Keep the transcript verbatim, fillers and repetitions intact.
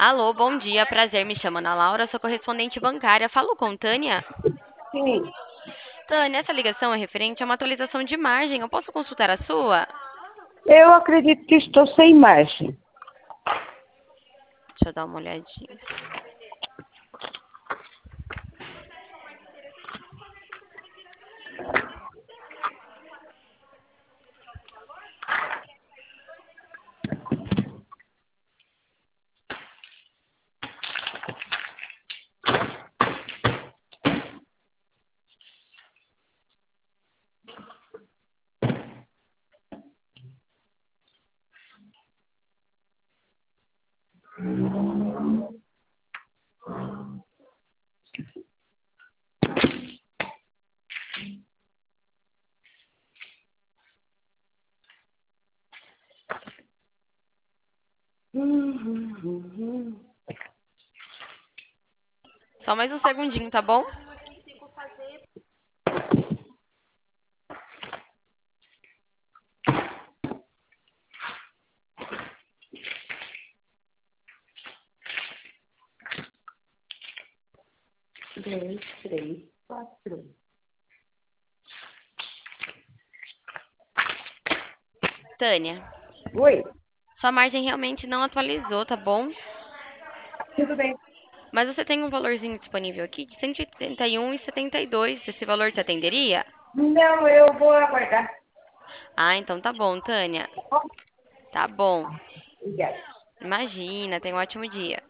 Alô, bom dia, prazer, me chamo Ana Laura, sou correspondente bancária. Falo com Tânia? Sim, Tânia, essa ligação é referente a uma atualização de margem. Eu posso consultar a sua? eu acredito que estou sem margem. Deixa eu dar uma olhadinha. Só mais um segundinho, tá bom? Dois, três, quatro. Tânia, Oi, sua margem realmente não atualizou, tá bom? tudo bem? Mas você tem um valorzinho disponível aqui de cento e oitenta e um vírgula setenta e dois. Esse valor te atenderia? Não, eu vou aguardar. Ah, então tá bom, Tânia. Tá bom. Obrigada. Imagina, tenha um ótimo dia.